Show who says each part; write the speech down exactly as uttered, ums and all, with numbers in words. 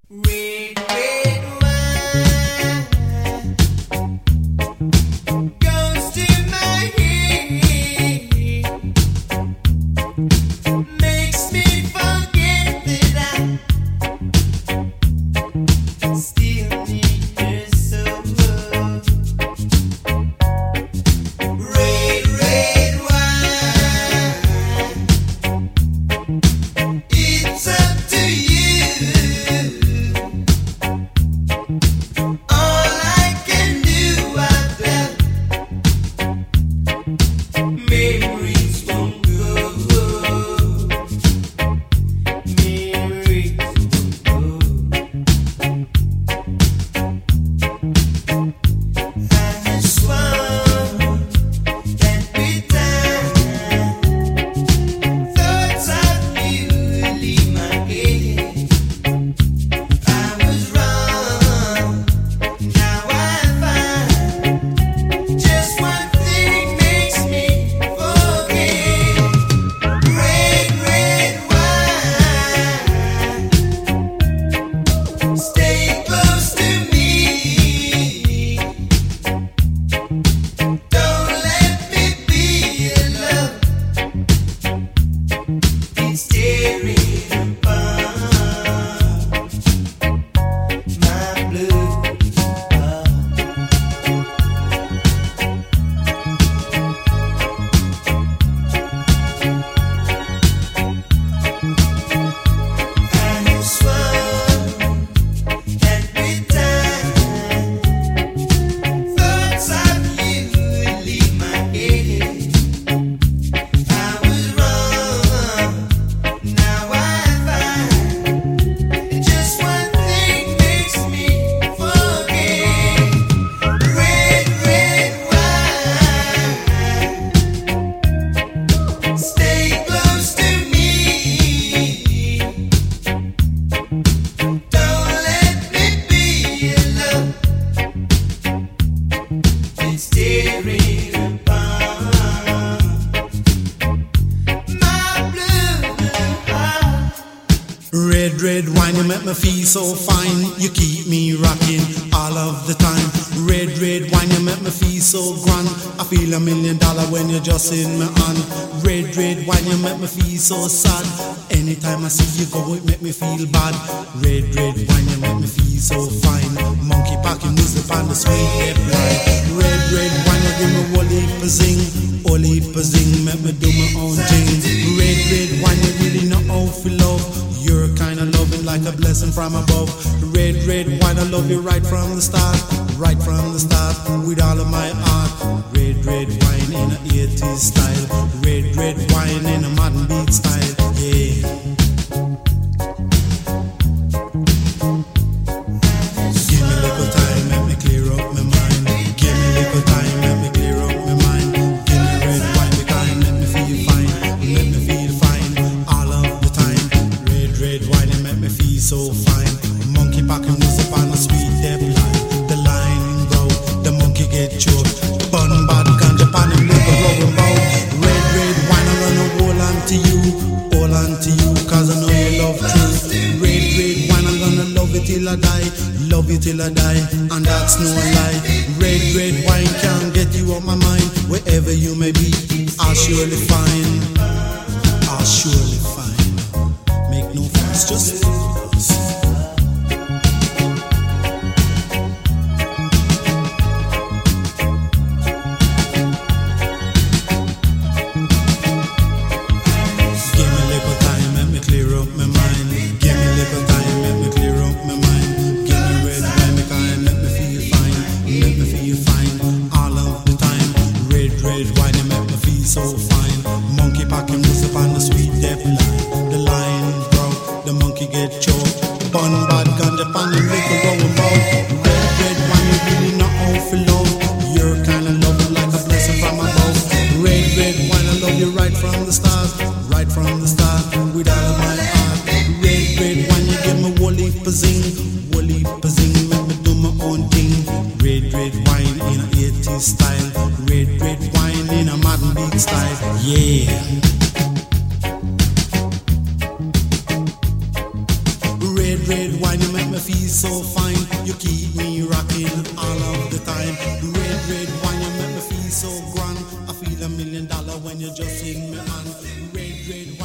Speaker 1: Red, red wine goes to my head, makes me forget that I still need her so. Red, red wine, it's up to you. All I can do, I've left memories won't go. Memories won't go. I swore that with time, thoughts of you would leave my head. I was wrong. Now I find just one thing makes me forget. Red, red wine, stay close to me. Don't let me be alone. It's tearing apart my blue heart. I have sworn that with time, thoughts of you would leave my head. I was wrong. Now I find just one thing makes me forget. Red, red wine, stay close to me. Don't let me be alone. It's tearing apart my blue heart.
Speaker 2: Red, red wine, you make me feel so fine. You keep me rocking all of the time. Red, red wine, you make me feel so grand. I feel a million dollar when you're just in my hand. Red, red wine, you make me feel so sad. Anytime I see you go, it make me feel bad. Red, red wine, you make me feel so fine. Monkey packing music on the sweet red line. Red, red wine, you give me whole heap of zing. Whole heap of zing, make me do my own thing. Red, red wine, you really know how to love. You're kind of loving like a blessing from above. Red, red wine, I love you right from the start. Right from the start, with all of my heart. Red, red wine in a eighties style. Red, red wine in a modern beat style. Yeah. Give me a little time, let me clear up my mind. Give me a little time, let me clear up my mind. Give me red wine, because let me feel fine. Let me feel fine all of the time. Red, red wine, it make me feel so fine. Monkey packing music on a sweet deep line. The line bro, the monkey get choked. Bun bad ganja pan him liquor rubber bow. Red, red wine, I'm gonna hold on to you. Hold on to you, cause I know you love truth. Red, red wine, I'm gonna love you till I die. Love you till I die, and that's no lie. Red, red wine can't get you out my mind. Wherever you may be, I'll surely find. I'll surely find. Make no fuss, just give me a little time, let me clear up my mind. Give me a little time, let me clear up my mind. Give me red wine, because let me feel fine. Let me feel fine all of the time. Red, red wine, you make me feel so fine. Monkey packing music on the sweet deep line. The line broke, the monkey get choked. Bun bad ganja pan him liquor going bout. Red, red wine, you really know how to love. You're kind of loving like a blessing from above. Red, red wine, I love you right from the start. Right from the start, with all of my heart. Red, red wine, you give me whole heap of zing. Whole heap of zing, make me do my own thing. Red, red wine in a eighties style. Red, red wine in a modern beat style. Yeah. Red, red wine, you make me feel so fine. You keep me rocking all of the time. Red, red wine, you make me feel so grand. I feel a million dollar when you're just in my hand. Red, red wine.